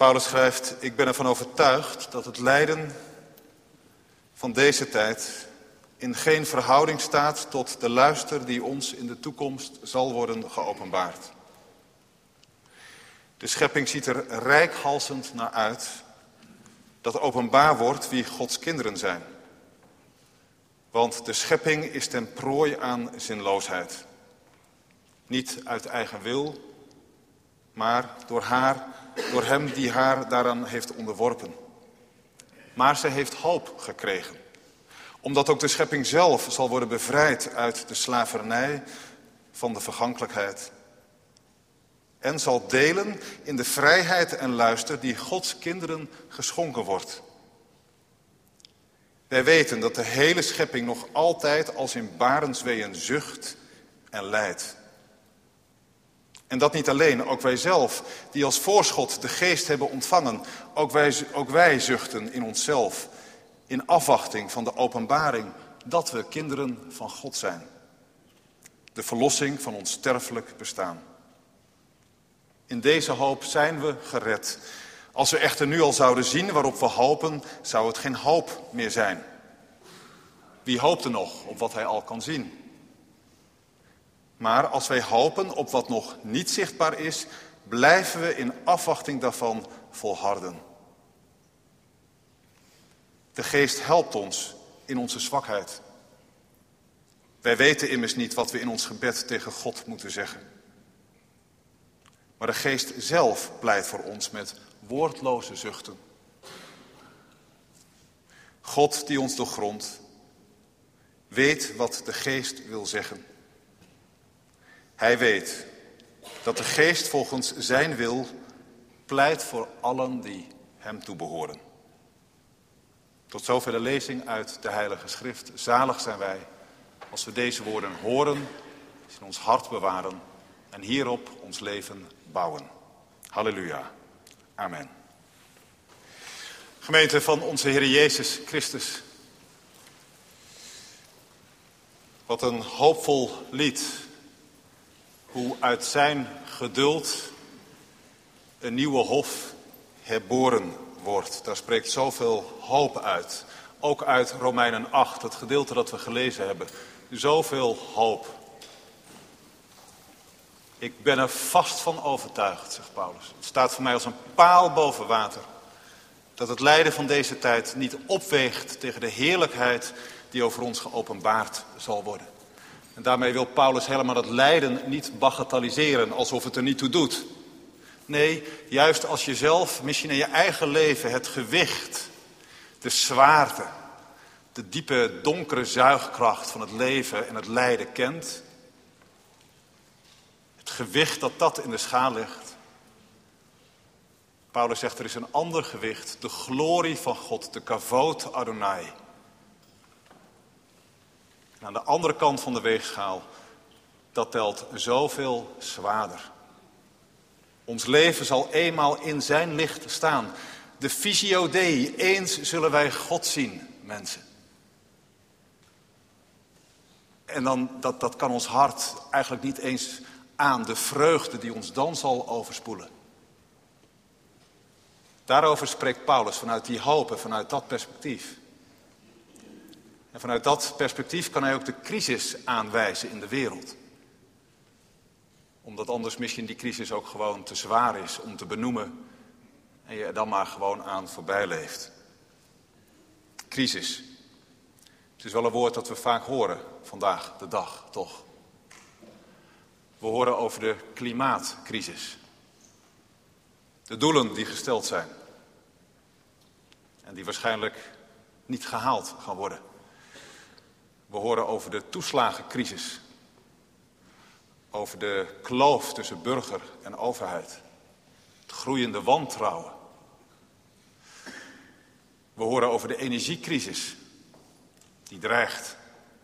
Paulus schrijft, ik ben ervan overtuigd dat het lijden van deze tijd in geen verhouding staat tot de luister die ons in de toekomst zal worden geopenbaard. De schepping ziet er reikhalzend naar uit dat openbaar wordt wie Gods kinderen zijn. Want de schepping is ten prooi aan zinloosheid. Niet uit eigen wil, maar door hem die haar daaraan heeft onderworpen. Maar ze heeft hoop gekregen. Omdat ook de schepping zelf zal worden bevrijd uit de slavernij van de vergankelijkheid. En zal delen in de vrijheid en luister die Gods kinderen geschonken wordt. Wij weten dat de hele schepping nog altijd als in barensweeën zucht en lijdt. En dat niet alleen, ook wij zelf, die als voorschot de geest hebben ontvangen, ook wij zuchten in onszelf, in afwachting van de openbaring dat we kinderen van God zijn. De verlossing van ons sterfelijk bestaan. In deze hoop zijn we gered. Als we echter nu al zouden zien waarop we hopen, zou het geen hoop meer zijn. Wie hoopt er nog op wat hij al kan zien? Maar als wij hopen op wat nog niet zichtbaar is, blijven we in afwachting daarvan volharden. De geest helpt ons in onze zwakheid. Wij weten immers niet wat we in ons gebed tegen God moeten zeggen. Maar de geest zelf pleit voor ons met woordloze zuchten. God die ons doorgrondt, weet wat de geest wil zeggen. Hij weet dat de geest volgens zijn wil pleit voor allen die hem toebehoren. Tot zover de lezing uit de Heilige Schrift. Zalig zijn wij als we deze woorden horen, in ons hart bewaren en hierop ons leven bouwen. Halleluja. Amen. Gemeente van onze Heer Jezus Christus. Wat een hoopvol lied. Hoe uit zijn geduld een nieuwe hof herboren wordt. Daar spreekt zoveel hoop uit. Ook uit Romeinen 8, het gedeelte dat we gelezen hebben. Zoveel hoop. Ik ben er vast van overtuigd, zegt Paulus. Het staat voor mij als een paal boven water. Dat het lijden van deze tijd niet opweegt tegen de heerlijkheid die over ons geopenbaard zal worden. En daarmee wil Paulus helemaal het lijden niet bagatelliseren, alsof het er niet toe doet. Nee, juist als je zelf misschien in je eigen leven het gewicht, de zwaarte, de diepe donkere zuigkracht van het leven en het lijden kent. Het gewicht dat in de schaal ligt. Paulus zegt er is een ander gewicht, de glorie van God, de kavod Adonai. En aan de andere kant van de weegschaal, dat telt zoveel zwaarder. Ons leven zal eenmaal in zijn licht staan. De visio Dei, eens zullen wij God zien, mensen. En dan, dat kan ons hart eigenlijk niet eens aan, de vreugde die ons dan zal overspoelen. Daarover spreekt Paulus vanuit die hoop en vanuit dat perspectief. En vanuit dat perspectief kan hij ook de crisis aanwijzen in de wereld. Omdat anders misschien die crisis ook gewoon te zwaar is om te benoemen en je er dan maar gewoon aan voorbij leeft. Crisis. Het is wel een woord dat we vaak horen vandaag de dag, toch? We horen over de klimaatcrisis. De doelen die gesteld zijn. En die waarschijnlijk niet gehaald gaan worden. We horen over de toeslagencrisis. Over de kloof tussen burger en overheid. Het groeiende wantrouwen. We horen over de energiecrisis. Die dreigt.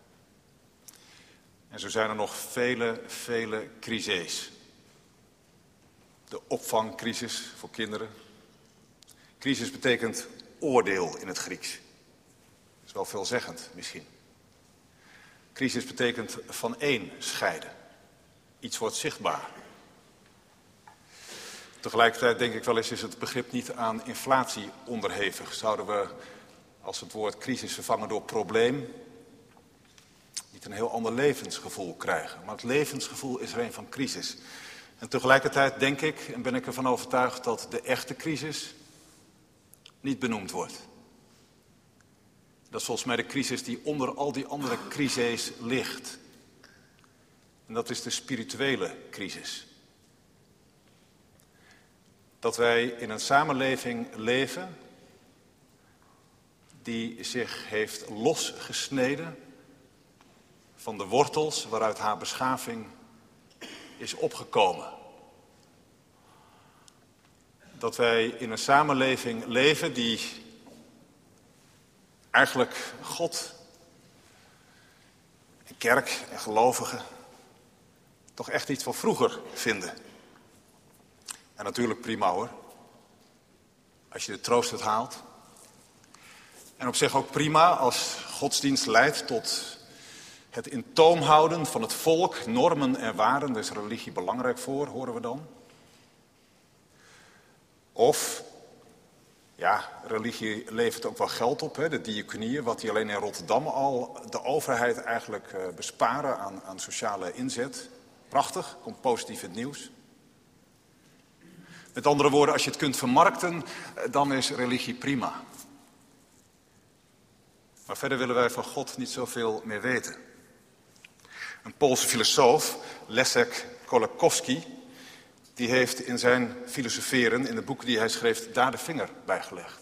En zo zijn er nog vele crises. De opvangcrisis voor kinderen. Crisis betekent oordeel in het Grieks. Dat is wel veelzeggend misschien. Crisis betekent van één scheiden. Iets wordt zichtbaar. Tegelijkertijd denk ik wel eens, is het begrip niet aan inflatie onderhevig. Zouden we, als het woord crisis vervangen door probleem, niet een heel ander levensgevoel krijgen. Maar het levensgevoel is er een van crisis. En tegelijkertijd denk ik en ben ik ervan overtuigd dat de echte crisis niet benoemd wordt. Dat is volgens mij de crisis die onder al die andere crises ligt. En dat is de spirituele crisis. Dat wij in een samenleving leven die zich heeft losgesneden van de wortels waaruit haar beschaving is opgekomen. Dat wij in een samenleving leven die eigenlijk God en kerk en gelovigen toch echt iets van vroeger vinden. En natuurlijk prima hoor, als je de troost het haalt. En op zich ook prima als godsdienst leidt tot het in toom houden van het volk, normen en waarden. Daar is religie belangrijk voor, horen we dan. Of, ja, religie levert ook wel geld op, hè, de diaconieën, wat die alleen in Rotterdam al de overheid eigenlijk besparen aan sociale inzet. Prachtig, komt positief in het nieuws. Met andere woorden, als je het kunt vermarkten, dan is religie prima. Maar verder willen wij van God niet zoveel meer weten. Een Poolse filosoof, Leszek Kolakowski, die heeft in zijn filosoferen, in de boeken die hij schreef, daar de vinger bij gelegd.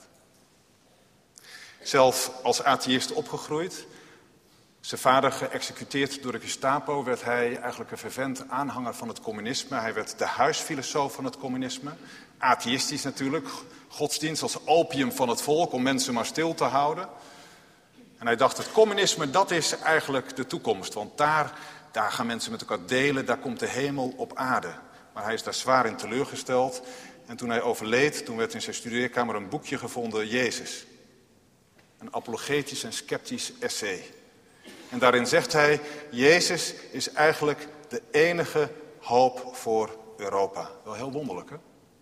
Zelf als atheïst opgegroeid, zijn vader geëxecuteerd door de Gestapo, werd hij eigenlijk een fervent aanhanger van het communisme. Hij werd de huisfilosoof van het communisme. Atheïstisch natuurlijk, godsdienst als opium van het volk om mensen maar stil te houden. En hij dacht, het communisme, dat is eigenlijk de toekomst. Want daar gaan mensen met elkaar delen, daar komt de hemel op aarde. Maar hij is daar zwaar in teleurgesteld. En toen hij overleed, toen werd in zijn studeerkamer een boekje gevonden, Jezus. Een apologetisch en sceptisch essay. En daarin zegt hij, Jezus is eigenlijk de enige hoop voor Europa. Wel heel wonderlijk, hè?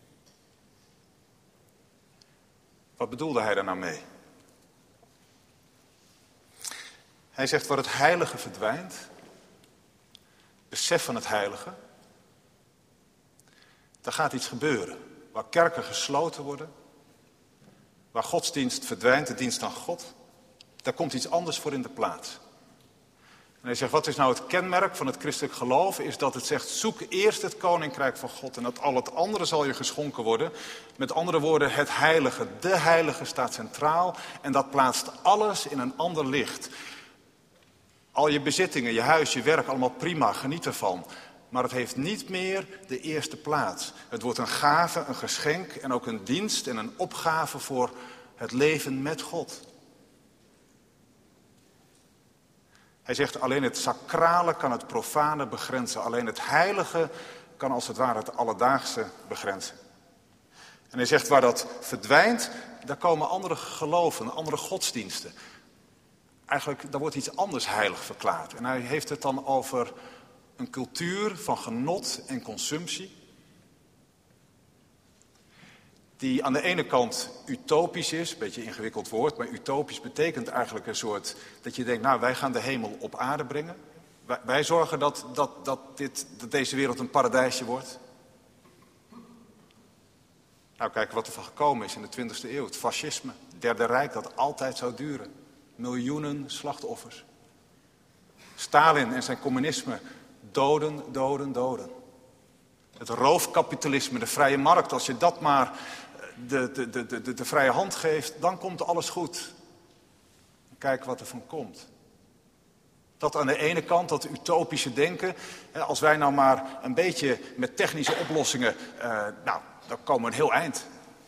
Wat bedoelde hij daar nou mee? Hij zegt, waar het heilige verdwijnt, besef van het heilige, daar gaat iets gebeuren. Waar kerken gesloten worden, waar godsdienst verdwijnt, de dienst aan God, daar komt iets anders voor in de plaats. En hij zegt, wat is nou het kenmerk van het christelijk geloof? Is dat het zegt, zoek eerst het koninkrijk van God en dat al het andere zal je geschonken worden. Met andere woorden, het heilige, de heilige staat centraal en dat plaatst alles in een ander licht. Al je bezittingen, je huis, je werk, allemaal prima, geniet ervan. Maar het heeft niet meer de eerste plaats. Het wordt een gave, een geschenk en ook een dienst en een opgave voor het leven met God. Hij zegt, alleen het sacrale kan het profane begrenzen. Alleen het heilige kan als het ware het alledaagse begrenzen. En hij zegt, waar dat verdwijnt, daar komen andere geloven, andere godsdiensten. Eigenlijk, daar wordt iets anders heilig verklaard. En hij heeft het dan over een cultuur van genot en consumptie. Die aan de ene kant utopisch is, een beetje een ingewikkeld woord, maar utopisch betekent eigenlijk een soort, dat je denkt, nou wij gaan de hemel op aarde brengen. Wij zorgen dat deze wereld een paradijsje wordt. Nou kijk wat er van gekomen is in de 20e eeuw, het fascisme, het Derde Rijk dat altijd zou duren. Miljoenen slachtoffers. Stalin en zijn communisme, doden, doden, doden. Het roofkapitalisme, de vrije markt, als je dat maar de vrije hand geeft, dan komt alles goed. Kijk wat er van komt. Dat aan de ene kant, dat utopische denken, als wij nou maar een beetje met technische oplossingen, dan komen we een heel eind.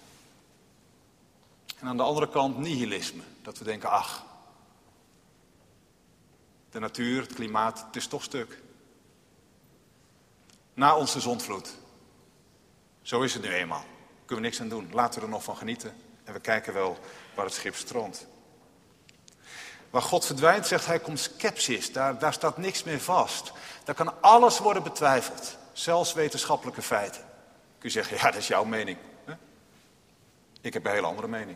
En aan de andere kant nihilisme, dat we denken, ach, de natuur, het klimaat, het is toch stuk. Na ons de zondvloed. Zo is het nu eenmaal. Daar kunnen we niks aan doen. Laten we er nog van genieten. En we kijken wel waar het schip strandt. Waar God verdwijnt, zegt hij, komt scepsis. Daar staat niks meer vast. Daar kan alles worden betwijfeld. Zelfs wetenschappelijke feiten. Kun je zeggen, ja, dat is jouw mening. Hè? Ik heb een hele andere mening.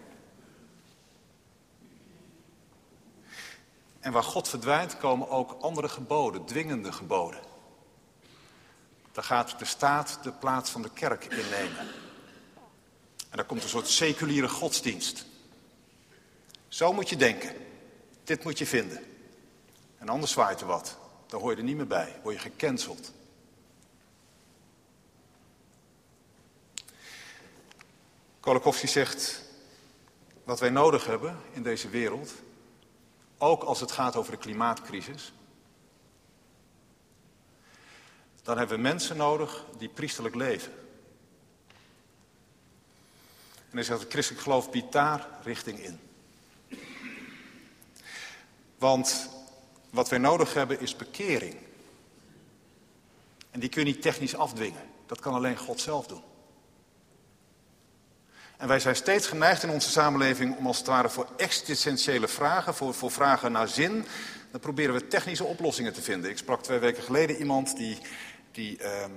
En waar God verdwijnt, komen ook andere geboden, dwingende geboden. Dan gaat de staat de plaats van de kerk innemen. En dan komt een soort seculiere godsdienst. Zo moet je denken. Dit moet je vinden. En anders zwaait er wat. Dan hoor je er niet meer bij. Word je gecanceld. Kolakowski zegt, wat wij nodig hebben in deze wereld, ook als het gaat over de klimaatcrisis, dan hebben we mensen nodig die priesterlijk leven. En hij zegt, het christelijk geloof biedt daar richting in. Want wat wij nodig hebben is bekering. En die kun je niet technisch afdwingen. Dat kan alleen God zelf doen. En wij zijn steeds geneigd in onze samenleving om als het ware voor existentiële vragen, voor vragen naar zin, dan proberen we technische oplossingen te vinden. Ik sprak 2 weken geleden iemand die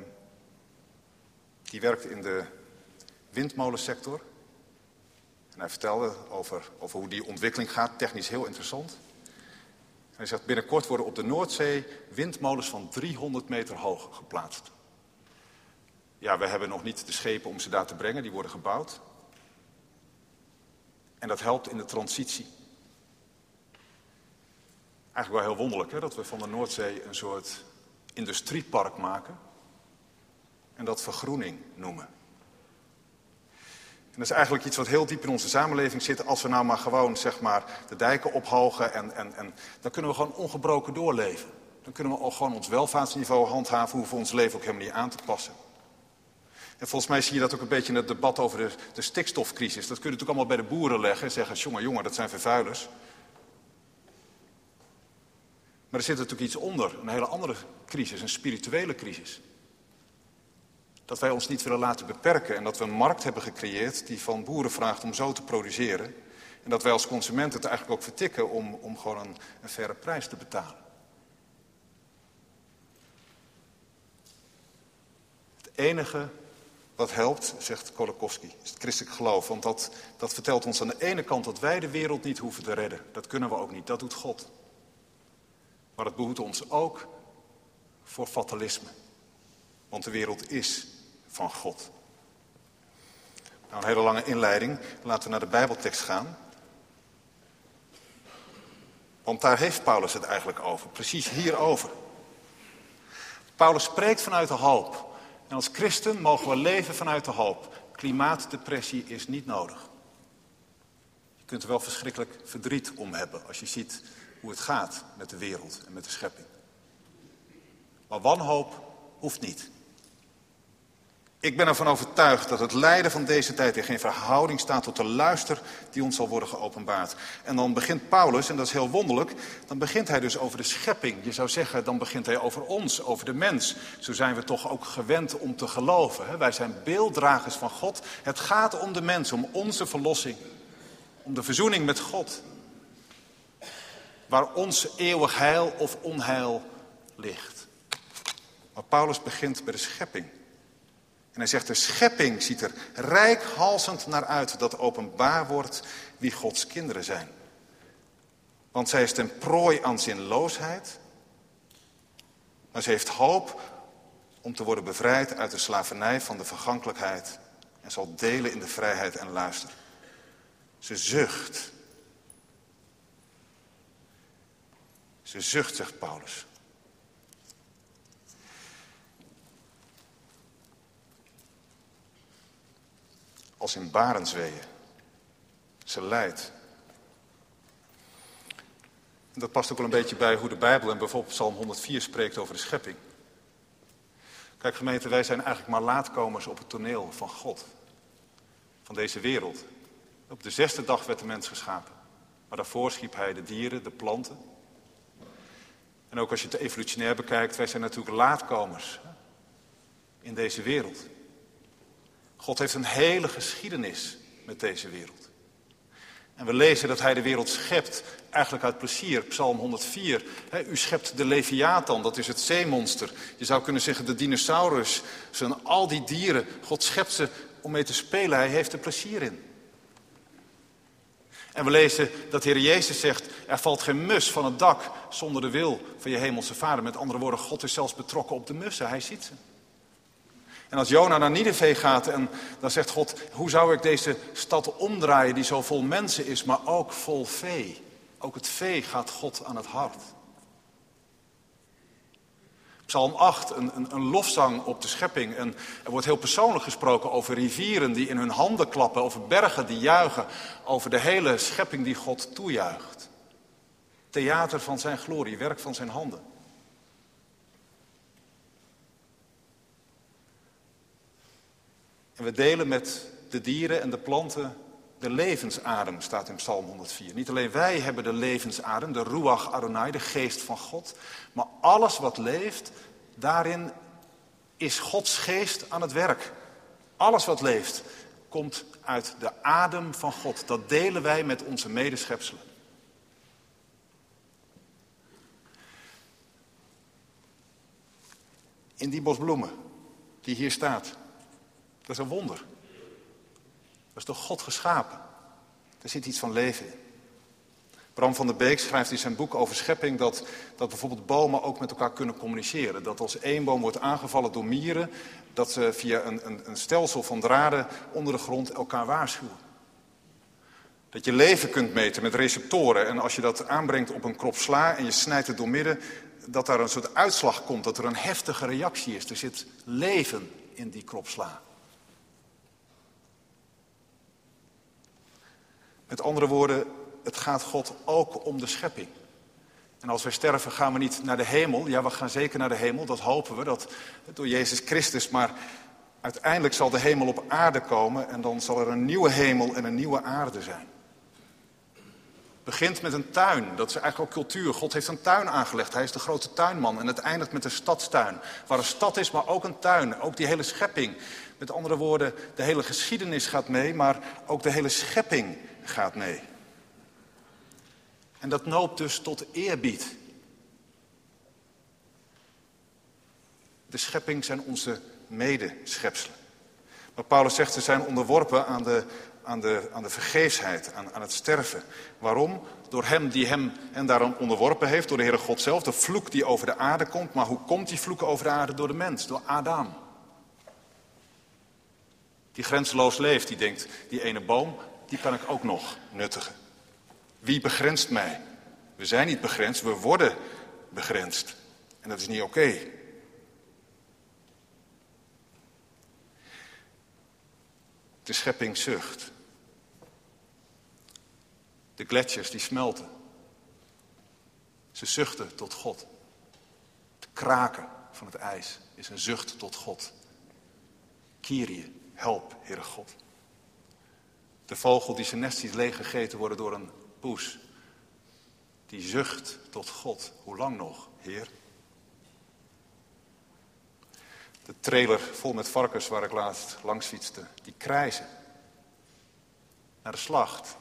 werkt in de windmolensector. En hij vertelde over hoe die ontwikkeling gaat, technisch heel interessant. En hij zegt, binnenkort worden op de Noordzee windmolens van 300 meter hoog geplaatst. Ja, we hebben nog niet de schepen om ze daar te brengen, die worden gebouwd. En dat helpt in de transitie. Eigenlijk wel heel wonderlijk, hè, dat we van de Noordzee een soort industriepark maken. En dat vergroening noemen. En dat is eigenlijk iets wat heel diep in onze samenleving zit. Als we nou maar gewoon, zeg maar, de dijken ophogen en dan kunnen we gewoon ongebroken doorleven. Dan kunnen we ook gewoon ons welvaartsniveau handhaven, hoeven ons leven ook helemaal niet aan te passen. En volgens mij zie je dat ook een beetje in het debat over de stikstofcrisis. Dat kun je natuurlijk allemaal bij de boeren leggen en zeggen, jongen, dat zijn vervuilers. Maar er zit natuurlijk iets onder, een hele andere crisis, een spirituele crisis. Dat wij ons niet willen laten beperken en dat we een markt hebben gecreëerd die van boeren vraagt om zo te produceren. En dat wij als consumenten het eigenlijk ook vertikken om gewoon een faire prijs te betalen. Het enige wat helpt, zegt Kolakowski, is het christelijk geloof. Want dat vertelt ons aan de ene kant dat wij de wereld niet hoeven te redden. Dat kunnen we ook niet, dat doet God. Maar het behoedt ons ook voor fatalisme. Want de wereld is van God. Nou, een hele lange inleiding. Laten we naar de Bijbeltekst gaan. Want daar heeft Paulus het eigenlijk over. Precies hierover. Paulus spreekt vanuit de hoop. En als christen mogen we leven vanuit de hoop. Klimaatdepressie is niet nodig. Je kunt er wel verschrikkelijk verdriet om hebben als je ziet hoe het gaat met de wereld en met de schepping. Maar wanhoop hoeft niet. Ik ben ervan overtuigd dat het lijden van deze tijd in geen verhouding staat tot de luister die ons zal worden geopenbaard. En dan begint Paulus, en dat is heel wonderlijk, dan begint hij dus over de schepping. Je zou zeggen, dan begint hij over ons, over de mens. Zo zijn we toch ook gewend om te geloven. Hè? Wij zijn beelddragers van God. Het gaat om de mens, om onze verlossing. Om de verzoening met God. Waar ons eeuwig heil of onheil ligt. Maar Paulus begint bij de schepping. En hij zegt, de schepping ziet er reikhalzend naar uit dat openbaar wordt wie Gods kinderen zijn. Want zij is ten prooi aan zinloosheid, maar ze heeft hoop om te worden bevrijd uit de slavernij van de vergankelijkheid en zal delen in de vrijheid en luister. Ze zucht. Ze zucht, zegt Paulus. Als in barensweeën. Ze lijdt. En dat past ook wel een beetje bij hoe de Bijbel en bijvoorbeeld Psalm 104 spreekt over de schepping. Kijk gemeente, wij zijn eigenlijk maar laatkomers op het toneel van God. Van deze wereld. Op de 6e dag werd de mens geschapen. Maar daarvoor schiep hij de dieren, de planten. En ook als je het evolutionair bekijkt, wij zijn natuurlijk laatkomers in deze wereld. God heeft een hele geschiedenis met deze wereld. En we lezen dat hij de wereld schept, eigenlijk uit plezier. Psalm 104. U schept de Leviathan, dat is het zeemonster. Je zou kunnen zeggen de dinosaurus. Al die dieren. God schept ze om mee te spelen. Hij heeft er plezier in. En we lezen dat de Heer Jezus zegt, er valt geen mus van het dak zonder de wil van je hemelse Vader. Met andere woorden, God is zelfs betrokken op de mussen. Hij ziet ze. En als Jona naar Nineve gaat en dan zegt God, hoe zou ik deze stad omdraaien die zo vol mensen is, maar ook vol vee. Ook het vee gaat God aan het hart. Psalm 8, een lofzang op de schepping. En er wordt heel persoonlijk gesproken over rivieren die in hun handen klappen, over bergen die juichen, over de hele schepping die God toejuicht. Theater van zijn glorie, werk van zijn handen. En we delen met de dieren en de planten de levensadem, staat in Psalm 104. Niet alleen wij hebben de levensadem, de Ruach Adonai, de geest van God. Maar alles wat leeft, daarin is Gods geest aan het werk. Alles wat leeft, komt uit de adem van God. Dat delen wij met onze medeschepselen. In die bos bloemen, die hier staat, dat is een wonder. Dat is door God geschapen. Er zit iets van leven in. Bram van der Beek schrijft in zijn boek over schepping dat bijvoorbeeld bomen ook met elkaar kunnen communiceren. Dat als één boom wordt aangevallen door mieren, dat ze via een stelsel van draden onder de grond elkaar waarschuwen. Dat je leven kunt meten met receptoren en als je dat aanbrengt op een krop sla en je snijdt het doormidden, dat daar een soort uitslag komt, dat er een heftige reactie is. Er zit leven in die krop sla. Met andere woorden, het gaat God ook om de schepping. En als wij sterven gaan we niet naar de hemel. Ja, we gaan zeker naar de hemel, dat hopen we, dat door Jezus Christus. Maar uiteindelijk zal de hemel op aarde komen en dan zal er een nieuwe hemel en een nieuwe aarde zijn. Het begint met een tuin, dat is eigenlijk ook cultuur. God heeft een tuin aangelegd, hij is de grote tuinman. En het eindigt met een stadstuin, waar een stad is, maar ook een tuin. Ook die hele schepping. Met andere woorden, de hele geschiedenis gaat mee, maar ook de hele schepping gaat mee. En dat noopt dus tot eerbied. De schepping zijn onze medeschepselen. Maar Paulus zegt, ze zijn onderworpen aan de vergeefsheid, aan het sterven. Waarom? Door hem die hen daarom onderworpen heeft, door de Heere God zelf. De vloek die over de aarde komt. Maar hoe komt die vloek over de aarde? Door de mens, door Adam. Die grenzeloos leeft, die denkt, die ene boom, die kan ik ook nog nuttigen. Wie begrenst mij? We zijn niet begrensd, we worden begrensd. En dat is niet oké. De schepping zucht. De gletsjers die smelten. Ze zuchten tot God. Het kraken van het ijs is een zucht tot God. Kyrie, help, Heere God. De vogel die zijn nest ziet leeggegeten worden door een poes. Die zucht tot God. Hoe lang nog, Heer? De trailer vol met varkens waar ik laatst langs fietste. Die krijzen. Naar de slacht.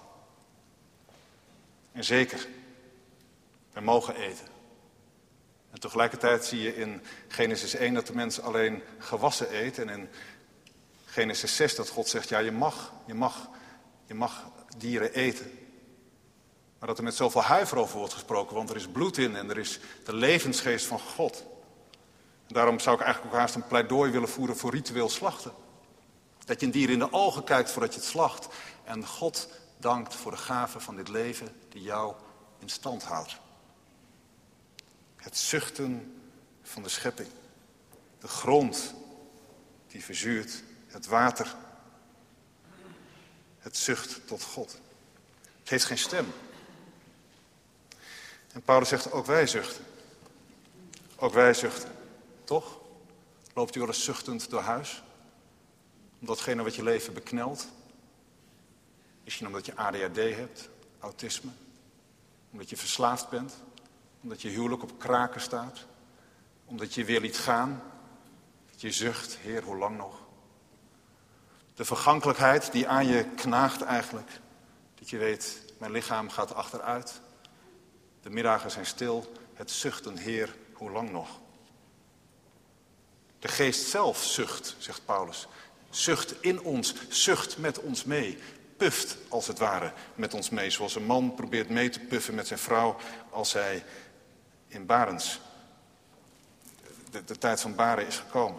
En zeker, we mogen eten. En tegelijkertijd zie je in Genesis 1 dat de mens alleen gewassen eet. En in Genesis 6 dat God zegt, ja je mag dieren eten. Maar dat er met zoveel huiver over wordt gesproken, want er is bloed in en er is de levensgeest van God. En daarom zou ik eigenlijk ook haast een pleidooi willen voeren voor ritueel slachten. Dat je een dier in de ogen kijkt voordat je het slacht. En God dankt voor de gave van dit leven die jou in stand houdt. Het zuchten van de schepping. De grond die verzuurt. Het water. Het zucht tot God. Het heeft geen stem. En Paulus zegt, ook wij zuchten. Ook wij zuchten. Toch? Loopt u wel eens zuchtend door huis? Om datgene wat je leven beknelt? Misschien omdat je ADHD hebt, autisme. Omdat je verslaafd bent. Omdat je huwelijk op kraken staat. Omdat je weer liet gaan. Dat je zucht, Heer, hoe lang nog? De vergankelijkheid die aan je knaagt eigenlijk. Dat je weet, mijn lichaam gaat achteruit. De middagen zijn stil. Het zucht een Heer, hoe lang nog? De geest zelf zucht, zegt Paulus. Zucht in ons, zucht met ons mee. Puft, als het ware, met ons mee. Zoals een man probeert mee te puffen met zijn vrouw als zij in barens. De tijd van baren is gekomen.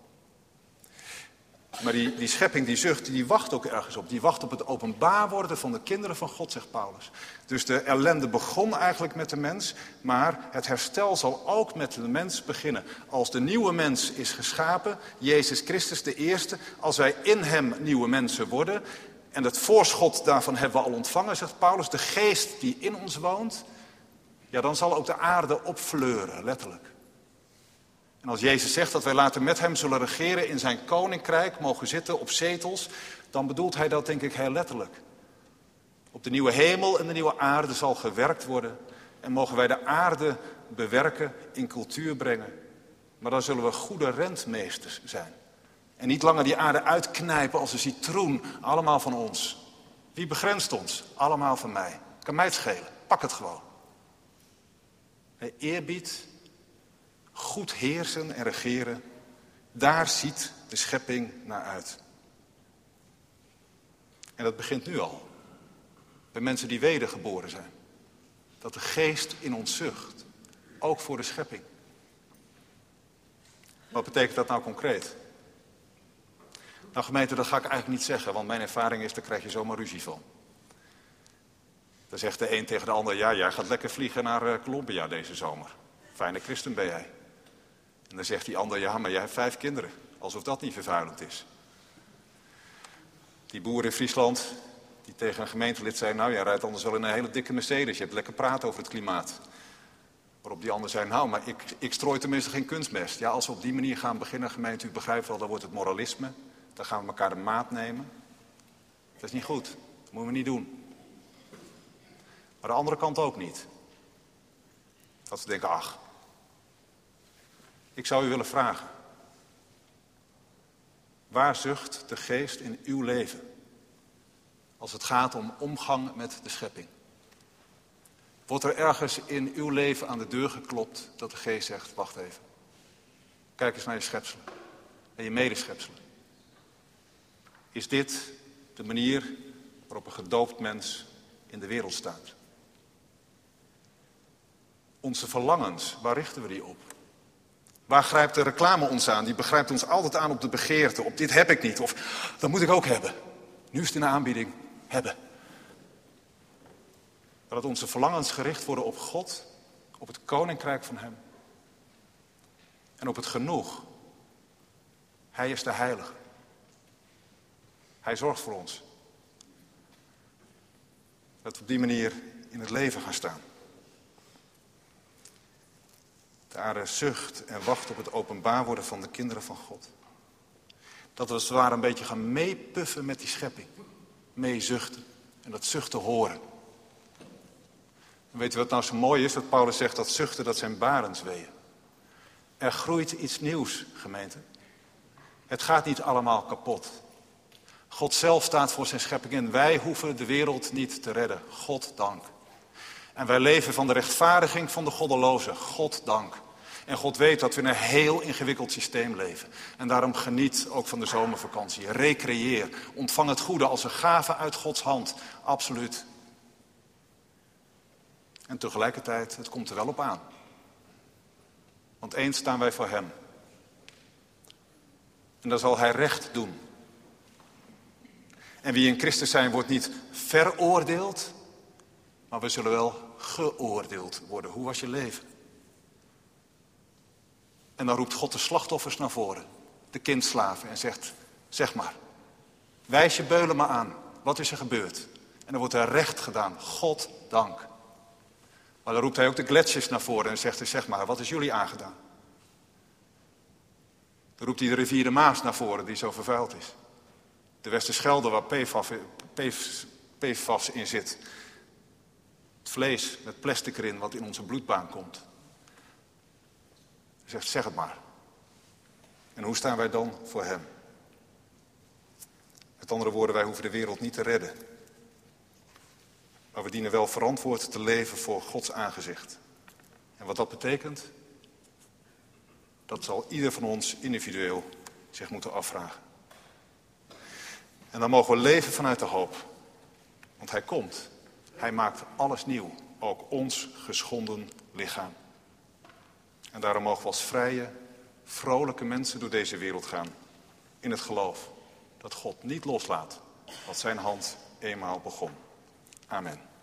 Maar die schepping, die zucht, die wacht ook ergens op. Die wacht op het openbaar worden van de kinderen van God, zegt Paulus. Dus de ellende begon eigenlijk met de mens, maar het herstel zal ook met de mens beginnen. Als de nieuwe mens is geschapen, Jezus Christus de eerste, als wij in hem nieuwe mensen worden, en het voorschot daarvan hebben we al ontvangen, zegt Paulus, de geest die in ons woont, ja, dan zal ook de aarde opfleuren, letterlijk. En als Jezus zegt dat wij later met hem zullen regeren in zijn koninkrijk, mogen zitten op zetels, dan bedoelt hij dat denk ik heel letterlijk. Op de nieuwe hemel en de nieuwe aarde zal gewerkt worden en mogen wij de aarde bewerken, in cultuur brengen. Maar dan zullen we goede rentmeesters zijn. En niet langer die aarde uitknijpen als een citroen, allemaal van ons. Wie begrenst ons? Allemaal van mij. Kan mij het schelen, pak het gewoon. Eerbied, goed heersen en regeren, daar ziet de schepping naar uit. En dat begint nu al. Bij mensen die wedergeboren zijn. Dat de geest in ons zucht. Ook voor de schepping. Wat betekent dat nou concreet? Nou gemeente, dat ga ik eigenlijk niet zeggen, want mijn ervaring is, daar krijg je zomaar ruzie van. Dan zegt de een tegen de ander, ja, jij gaat lekker vliegen naar Colombia deze zomer. Fijne christen ben jij. En dan zegt die ander, ja, maar jij hebt 5 kinderen. Alsof dat niet vervuilend is. Die boer in Friesland, die tegen een gemeentelid zei, nou, jij rijdt anders wel in een hele dikke Mercedes. Je hebt lekker praten over het klimaat. Waarop die ander zei, nou, maar ik strooi tenminste geen kunstmest. Ja, als we op die manier gaan beginnen, gemeente, u begrijpt wel, dan wordt het moralisme. Dan gaan we elkaar de maat nemen. Dat is niet goed. Dat moeten we niet doen. Maar de andere kant ook niet. Dat ze denken, ach. Ik zou u willen vragen. Waar zucht de geest in uw leven? Als het gaat om omgang met de schepping. Wordt er ergens in uw leven aan de deur geklopt dat de geest zegt, wacht even. Kijk eens naar je schepselen. En je medeschepselen. Is dit de manier waarop een gedoopt mens in de wereld staat? Onze verlangens, waar richten we die op? Waar grijpt de reclame ons aan? Die begrijpt ons altijd aan op de begeerte. Op dit heb ik niet. Of dat moet ik ook hebben. Nu is het in de aanbieding. Hebben. Dat onze verlangens gericht worden op God. Op het koninkrijk van hem. En op het genoeg. Hij is de heilige. Hij zorgt voor ons. Dat we op die manier in het leven gaan staan. De aarde zucht en wacht op het openbaar worden van de kinderen van God. Dat we als het ware een beetje gaan meepuffen met die schepping. Meezuchten. En dat zuchten horen. En weet u wat nou zo mooi is? Dat Paulus zegt dat zuchten, dat zijn barensweeën. Er groeit iets nieuws, gemeente. Het gaat niet allemaal kapot. God zelf staat voor zijn schepping en wij hoeven de wereld niet te redden. God dank. En wij leven van de rechtvaardiging van de goddelozen. God dank. En God weet dat we in een heel ingewikkeld systeem leven. En daarom geniet ook van de zomervakantie. Recreëer. Ontvang het goede als een gave uit Gods hand. Absoluut. En tegelijkertijd, het komt er wel op aan. Want eens staan wij voor hem. En dan zal hij recht doen. En wie in Christus zijn, wordt niet veroordeeld, maar we zullen wel geoordeeld worden. Hoe was je leven? En dan roept God de slachtoffers naar voren, de kindslaven, en zegt, zeg maar, wijs je beulen maar aan, wat is er gebeurd? En dan wordt er recht gedaan, God dank. Maar dan roept hij ook de gletsjers naar voren en zegt, zeg maar, wat is jullie aangedaan? Dan roept hij de rivier de Maas naar voren, die zo vervuild is. De Westerschelde, waar PFAS in zit. Het vlees met plastic erin, wat in onze bloedbaan komt. Hij zegt, zeg het maar. En hoe staan wij dan voor hem? Met andere woorden, wij hoeven de wereld niet te redden. Maar we dienen wel verantwoord te leven voor Gods aangezicht. En wat dat betekent, dat zal ieder van ons individueel zich moeten afvragen. En dan mogen we leven vanuit de hoop. Want hij komt. Hij maakt alles nieuw. Ook ons geschonden lichaam. En daarom mogen we als vrije, vrolijke mensen door deze wereld gaan. In het geloof dat God niet loslaat wat zijn hand eenmaal begon. Amen.